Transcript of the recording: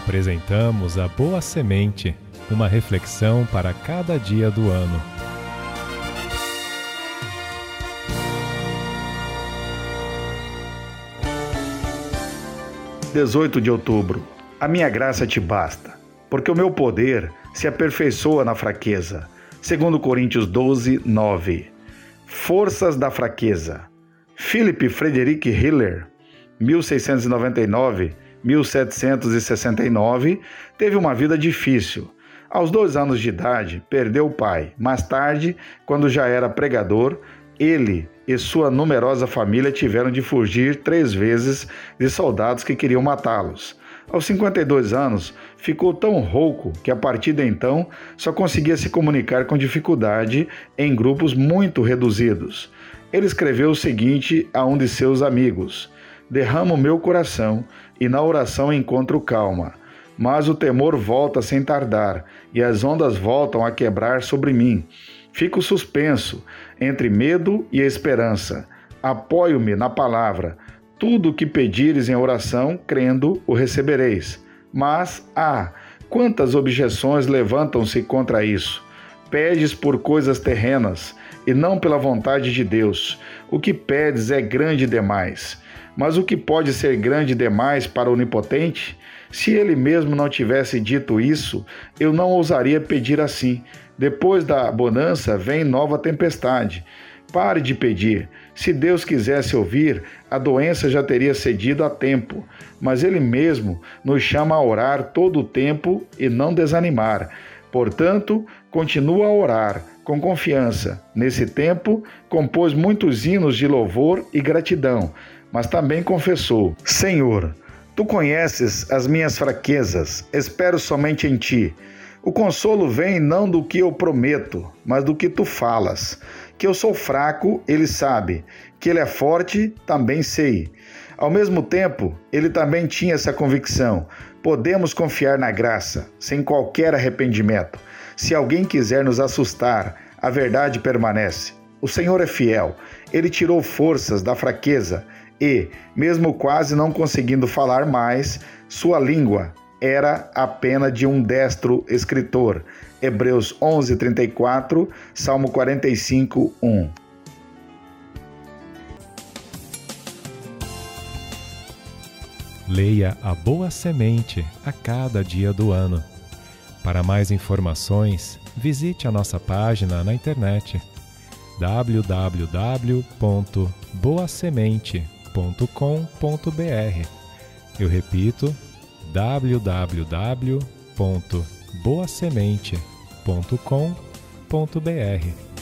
Apresentamos a Boa Semente, uma reflexão para cada dia do ano. – 18 de outubro. A minha graça te basta, porque o meu poder se aperfeiçoa na fraqueza. 2 Coríntios 12, 9. Forças da fraqueza. Philip Frederick Hiller, 1699-1769, teve uma vida difícil. Aos 2 anos de idade, perdeu o pai. Mais tarde, quando já era pregador, ele e sua numerosa família tiveram de fugir 3 vezes de soldados que queriam matá-los. Aos 52 anos, ficou tão rouco que a partir de então só conseguia se comunicar com dificuldade em grupos muito reduzidos. Ele escreveu o seguinte a um de seus amigos: derramo meu coração e na oração encontro calma, mas o temor volta sem tardar e as ondas voltam a quebrar sobre mim. Fico suspenso entre medo e esperança. Apoio-me na palavra. Tudo o que pedires em oração, crendo, o recebereis. Mas, quantas objeções levantam-se contra isso? Pedes por coisas terrenas e não pela vontade de Deus. O que pedes é grande demais. Mas o que pode ser grande demais para o Onipotente? Se ele mesmo não tivesse dito isso, eu não ousaria pedir assim. Depois da bonança vem nova tempestade. Pare de pedir. Se Deus quisesse ouvir, a doença já teria cedido a tempo. Mas Ele mesmo nos chama a orar todo o tempo e não desanimar. Portanto, continua a orar com confiança. Nesse tempo, compôs muitos hinos de louvor e gratidão, mas também confessou: Senhor, Tu conheces as minhas fraquezas, espero somente em Ti. O consolo vem não do que eu prometo, mas do que Tu falas. Que eu sou fraco, Ele sabe. Que Ele é forte, também sei. Ao mesmo tempo, ele também tinha essa convicção: podemos confiar na graça, sem qualquer arrependimento. Se alguém quiser nos assustar, a verdade permanece. O Senhor é fiel. Ele tirou forças da fraqueza e, mesmo quase não conseguindo falar mais, sua língua era a pena de um destro escritor. Hebreus 11:34, Salmo 45:1. Leia a Boa Semente a cada dia do ano. Para mais informações, visite a nossa página na internet www.boasemente.com.br. Eu repito, www.boasemente.com.br.